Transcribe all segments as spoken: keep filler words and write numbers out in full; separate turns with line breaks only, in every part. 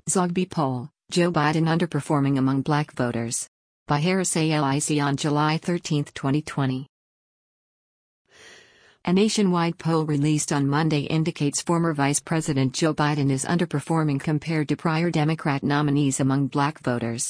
Zogby poll, Joe Biden underperforming among black voters. By Harris A L I C on July thirteenth, twenty twenty. A nationwide poll released on Monday indicates former Vice President Joe Biden is underperforming compared to prior Democrat nominees among black voters.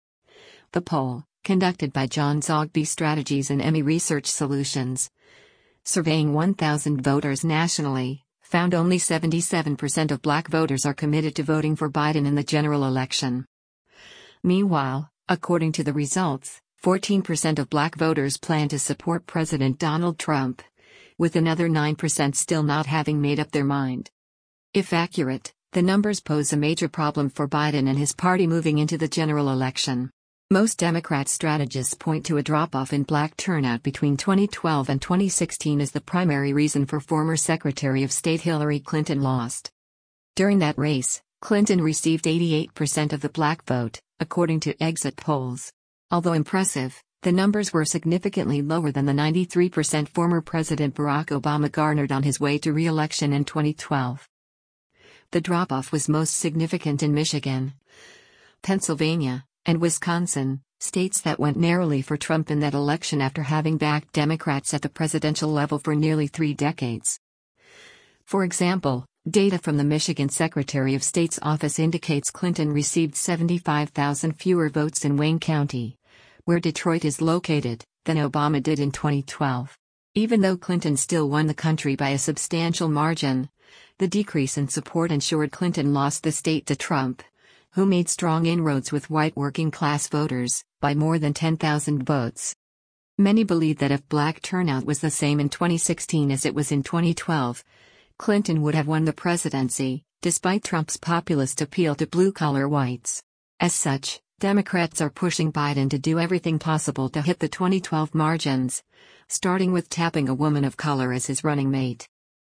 The poll, conducted by John Zogby Strategies and Emmy Research Solutions, surveying one thousand voters nationally, found only seventy-seven percent of black voters are committed to voting for Biden in the general election. Meanwhile, according to the results, fourteen percent of black voters plan to support President Donald Trump, with another nine percent still not having made up their mind. If accurate, the numbers pose a major problem for Biden and his party moving into the general election. Most Democrat strategists point to a drop-off in black turnout between twenty twelve and twenty sixteen as the primary reason for former Secretary of State Hillary Clinton lost. During that race, Clinton received eighty-eight percent of the black vote, according to exit polls. Although impressive, the numbers were significantly lower than the ninety-three percent former President Barack Obama garnered on his way to re-election in twenty twelve. The drop-off was most significant in Michigan, Pennsylvania, and Wisconsin, states that went narrowly for Trump in that election after having backed Democrats at the presidential level for nearly three decades. For example, data from the Michigan Secretary of State's office indicates Clinton received seventy-five thousand fewer votes in Wayne County, where Detroit is located, than Obama did in twenty twelve. Even though Clinton still won the country by a substantial margin, the decrease in support ensured Clinton lost the state to Trump, who made strong inroads with white working-class voters, by more than ten thousand votes. Many believe that if black turnout was the same in twenty sixteen as it was in twenty twelve, Clinton would have won the presidency, despite Trump's populist appeal to blue-collar whites. As such, Democrats are pushing Biden to do everything possible to hit the twenty twelve margins, starting with tapping a woman of color as his running mate.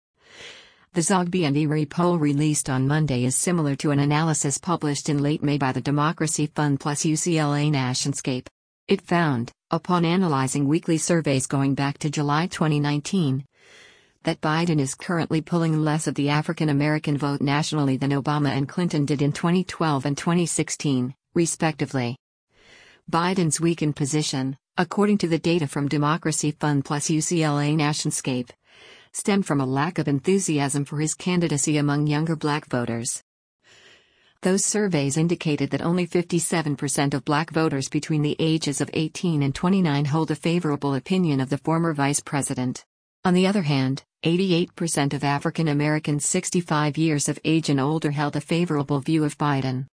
The Zogby and Emery poll released on Monday is similar to an analysis published in late May by the Democracy Fund plus U C L A Nationscape. It found, upon analyzing weekly surveys going back to July twenty nineteen, that Biden is currently pulling less of the African American vote nationally than Obama and Clinton did in twenty twelve and twenty sixteen, respectively. Biden's weakened position, according to the data from Democracy Fund plus U C L A Nationscape, stemmed from a lack of enthusiasm for his candidacy among younger black voters. Those surveys indicated that only fifty-seven percent of black voters between the ages of eighteen and twenty-nine hold a favorable opinion of the former vice president. On the other hand, eighty-eight percent of African Americans sixty-five years of age and older held a favorable view of Biden.